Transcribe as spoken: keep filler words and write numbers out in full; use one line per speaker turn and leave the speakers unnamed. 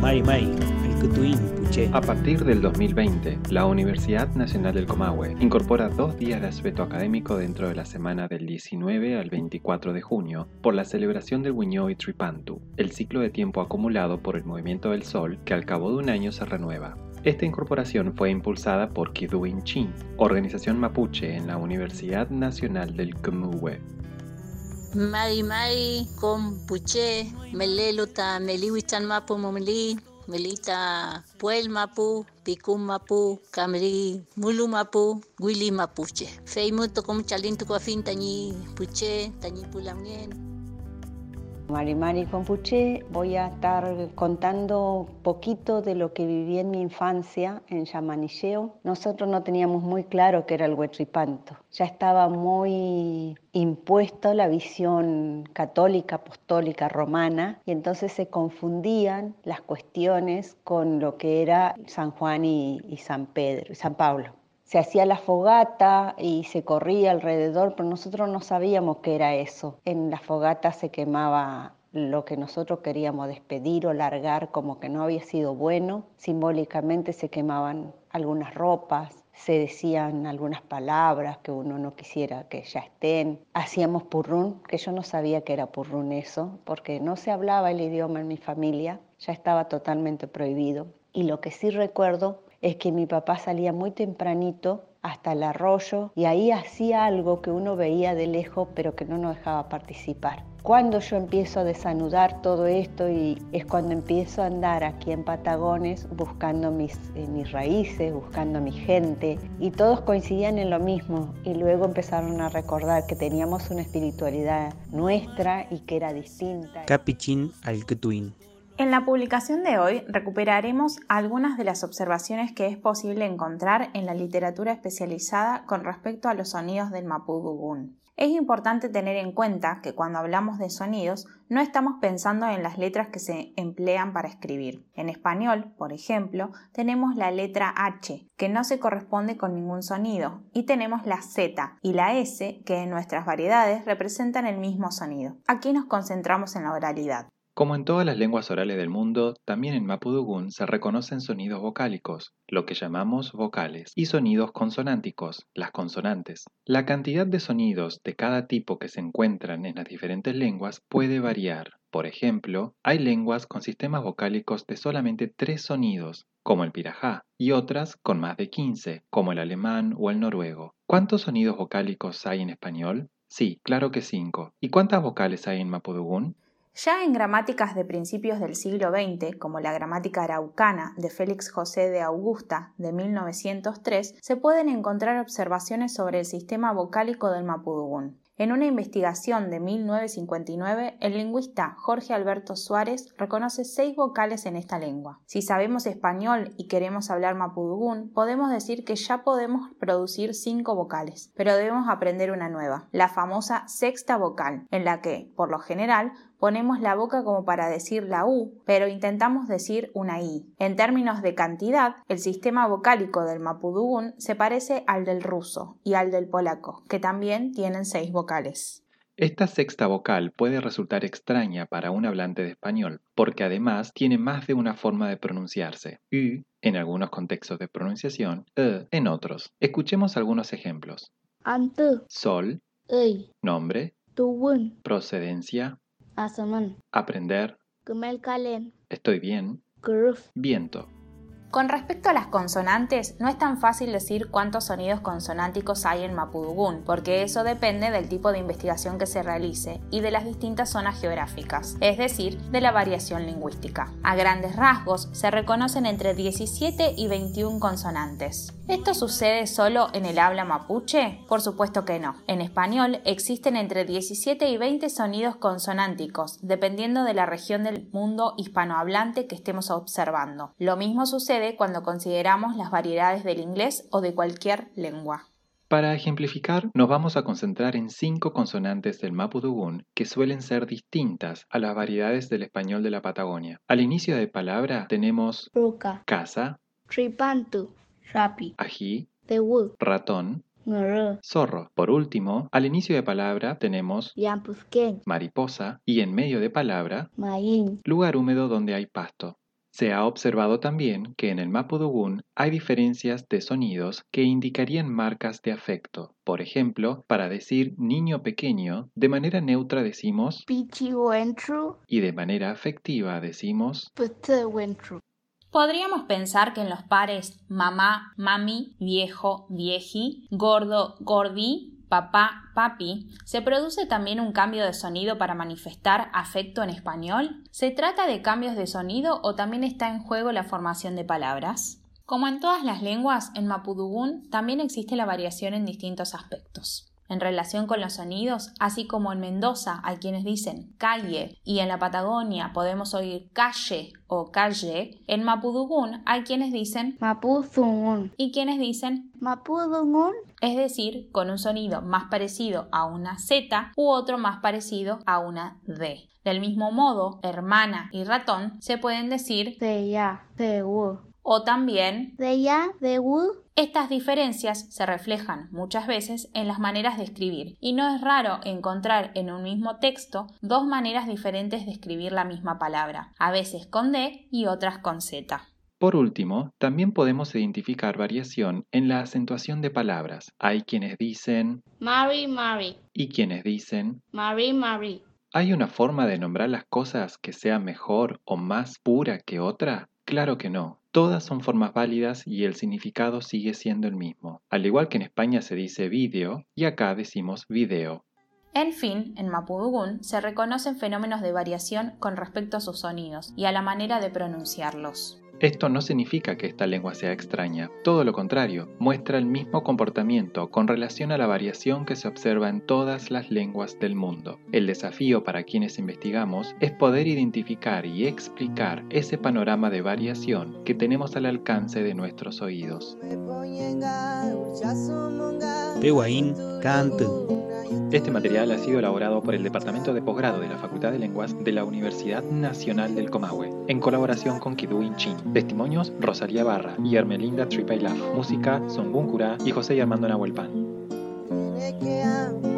Mai Mai, Alcutuín, Puché.
A partir del dos mil veinte, la Universidad Nacional del Comahue incorpora dos días de asueto académico dentro de la semana del diecinueve al veinticuatro de junio por la celebración del Wiño'i Tripantu, el ciclo de tiempo acumulado por el movimiento del Sol que al cabo de un año se renueva. Esta incorporación fue impulsada por Kiduin Chin, organización mapuche en la Universidad Nacional del Comahue.
Mai Mai con Puché, Meleluta, Meliwichan Mapu Momeli, Melita Puel Mapu, Picum Mapu, Camri Mulu Mapu, Willy Mapuche. Feimuto como Chalintu Coafin Tañi Puché, Tañi Pulamien.
Mari Mari con Puché, voy a estar contando poquito de lo que viví en mi infancia en Yamanilleo. Nosotros no teníamos muy claro qué era el Huetripanto. Ya estaba muy impuesto la visión católica, apostólica, romana, y entonces se confundían las cuestiones con lo que era San Juan y, y San Pedro, y San Pablo. Se hacía la fogata y se corría alrededor, pero nosotros no sabíamos qué era eso. En la fogata se quemaba lo que nosotros queríamos despedir o largar como que no había sido bueno. Simbólicamente se quemaban algunas ropas, se decían algunas palabras que uno no quisiera que ya estén. Hacíamos purrún, que yo no sabía que era purrún eso, porque no se hablaba el idioma en mi familia, ya estaba totalmente prohibido. Y lo que sí recuerdo es que mi papá salía muy tempranito hasta el arroyo y ahí hacía algo que uno veía de lejos pero que no nos dejaba participar. Cuando yo empiezo a desanudar todo esto y es cuando empiezo a andar aquí en Patagones buscando mis, eh, mis raíces, buscando mi gente, y todos coincidían en lo mismo, y luego empezaron a recordar que teníamos una espiritualidad nuestra y que era distinta.
Capichín Alcutuín.
En la publicación de hoy recuperaremos algunas de las observaciones que es posible encontrar en la literatura especializada con respecto a los sonidos del mapudungún. Es importante tener en cuenta que cuando hablamos de sonidos no estamos pensando en las letras que se emplean para escribir. En español, por ejemplo, tenemos la letra H, que no se corresponde con ningún sonido, y tenemos la Z y la S, que en nuestras variedades representan el mismo sonido. Aquí nos concentramos en la oralidad.
Como en todas las lenguas orales del mundo, también en mapudungún se reconocen sonidos vocálicos, lo que llamamos vocales, y sonidos consonánticos, las consonantes. La cantidad de sonidos de cada tipo que se encuentran en las diferentes lenguas puede variar. Por ejemplo, hay lenguas con sistemas vocálicos de solamente tres sonidos, como el pirajá, y otras con más de quince, como el alemán o el noruego. ¿Cuántos sonidos vocálicos hay en español? Sí, claro que cinco. ¿Y cuántas vocales hay en mapudungún?
Ya en gramáticas de principios del siglo veinte, como la gramática araucana de Félix José de Augusta de mil novecientos tres, se pueden encontrar observaciones sobre el sistema vocálico del mapudungún. En una investigación de mil novecientos cincuenta y nueve, el lingüista Jorge Alberto Suárez reconoce seis vocales en esta lengua. Si sabemos español y queremos hablar mapudungún, podemos decir que ya podemos producir cinco vocales, pero debemos aprender una nueva, la famosa sexta vocal, en la que, por lo general, ponemos la boca como para decir la U, pero intentamos decir una I. En términos de cantidad, el sistema vocálico del mapudungún se parece al del ruso y al del polaco, que también tienen seis vocales.
Esta sexta vocal puede resultar extraña para un hablante de español, porque además tiene más de una forma de pronunciarse. U en algunos contextos de pronunciación, E en otros. Escuchemos algunos ejemplos.
Antu,
Sol,
Ey,
nombre,
Tuwun,
procedencia,
Asaman,
aprender,
Kumel Kalen,
estoy bien,
Kuruf.
viento.
Con respecto a las consonantes, no es tan fácil decir cuántos sonidos consonánticos hay en mapudungún, porque eso depende del tipo de investigación que se realice y de las distintas zonas geográficas, es decir, de la variación lingüística. A grandes rasgos, se reconocen entre diecisiete y veintiuna consonantes. ¿Esto sucede solo en el habla mapuche? Por supuesto que no. En español existen entre diecisiete y veinte sonidos consonánticos, dependiendo de la región del mundo hispanohablante que estemos observando. Lo mismo sucede cuando consideramos las variedades del inglés o de cualquier lengua.
Para ejemplificar, nos vamos a concentrar en cinco consonantes del mapudungún que suelen ser distintas a las variedades del español de la Patagonia. Al inicio de palabra tenemos
Ruka,
casa,
Tripantu, Rapi,
ají,
Tewu,
ratón,
Nguru,
zorro. Por último, al inicio de palabra tenemos
Yampusken,
mariposa y en medio de palabra,
Mayin,
lugar húmedo donde hay pasto. Se ha observado también que en el mapudungún hay diferencias de sonidos que indicarían marcas de afecto. Por ejemplo, para decir niño pequeño, de manera neutra decimos
Pichi wentru,
y de manera afectiva decimos.
pute wentru.
Podríamos pensar que en los pares mamá, mami, viejo, vieji, gordo, gordi, papá, papi, ¿se produce también un cambio de sonido para manifestar afecto en español? ¿Se trata de cambios de sonido o también está en juego la formación de palabras? Como en todas las lenguas, en mapudungún también existe la variación en distintos aspectos. En relación con los sonidos, así como en Mendoza hay quienes dicen calle y en la Patagonia podemos oír calle o calle, en mapudungún hay quienes dicen
Mapudungun.
y quienes dicen,
Mapudungun.
es decir, con un sonido más parecido a una Z u otro más parecido a una D. Del mismo modo, hermana y ratón se pueden decir
Deya, dewu.
o también.
Deya, dewu.
Estas diferencias se reflejan muchas veces en las maneras de escribir y no es raro encontrar en un mismo texto dos maneras diferentes de escribir la misma palabra, a veces con D y otras con Z.
Por último, también podemos identificar variación en la acentuación de palabras. Hay quienes dicen
Mari, Mari.
y quienes dicen.
Mari, Mari.
¿Hay una forma de nombrar las cosas que sea mejor o más pura que otra? Claro que no. Todas son formas válidas y el significado sigue siendo el mismo. Al igual que en España se dice vídeo y acá decimos video.
En fin, en mapudungún se reconocen fenómenos de variación con respecto a sus sonidos y a la manera de pronunciarlos.
Esto no significa que esta lengua sea extraña, todo lo contrario, muestra el mismo comportamiento con relación a la variación que se observa en todas las lenguas del mundo. El desafío para quienes investigamos es poder identificar y explicar ese panorama de variación que tenemos al alcance de nuestros oídos.
Pehuaín, Cantu.
Este material ha sido elaborado por el Departamento de Posgrado de la Facultad de Lenguas de la Universidad Nacional del Comahue, en colaboración con Kiduin Chin. Testimonios, Rosalía Barra y Hermelinda Tripailaf. Música, Songun Kura y José y Armando Nahuelpan.